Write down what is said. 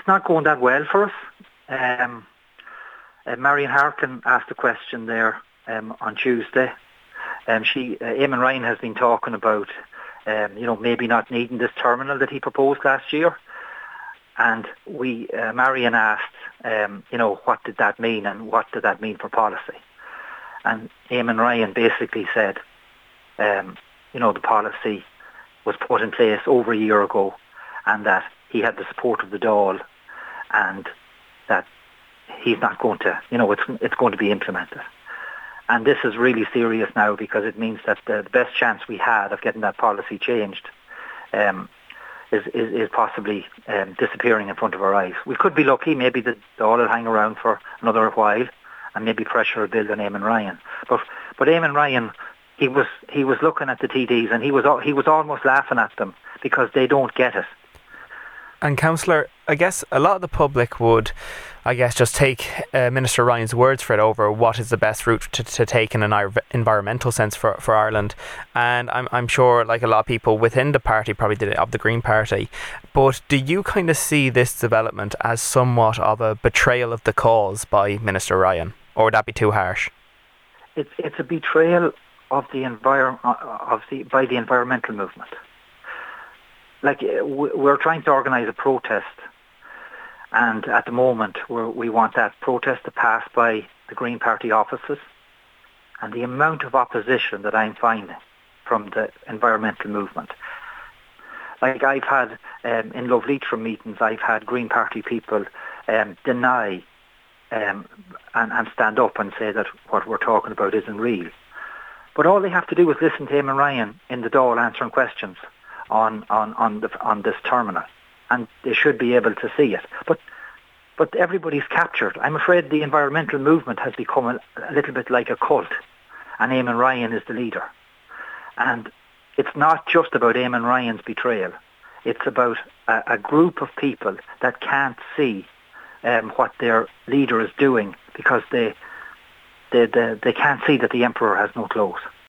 not going that well for us. Marion Harkin asked a question there on Tuesday. Eamon Ryan has been talking about, maybe not needing this terminal that he proposed last year. And Marion asked, what did that mean and what did that mean for policy? And Eamon Ryan basically said, the policy was put in place over a year ago and that he had the support of the Dáil and that he's not going to, it's going to be implemented. And this is really serious now because it means that the best chance we had of getting that policy changed is possibly disappearing in front of our eyes. We could be lucky, maybe the Dáil will hang around for another while and maybe pressure will build on Eamon Ryan. But Eamon Ryan, he was looking at the TDs and he was almost laughing at them because they don't get it. And Councillor, I guess a lot of the public would, just take Minister Ryan's words for it over what is the best route to take in an environmental sense for Ireland. And I'm sure, like a lot of people within the party, probably of the Green Party. But do you kind of see this development as somewhat of a betrayal of the cause by Minister Ryan, or would that be too harsh? It's a betrayal of the by the environmental movement. Like, we're trying to organise a protest, and at the moment we want that protest to pass by the Green Party offices, and the amount of opposition that I'm finding from the environmental movement. Like, I've had, in Love Leitrim meetings, I've had Green Party people deny and stand up and say that what we're talking about isn't real. But all they have to do is listen to Eamon Ryan in the Dáil answering questions on this terminal, and they should be able to see it. But everybody's captured. I'm afraid the environmental movement has become a little bit like a cult, and Eamon Ryan is the leader. And it's not just about Eamon Ryan's betrayal. It's about a group of people that can't see what their leader is doing because they can't see that the emperor has no clothes.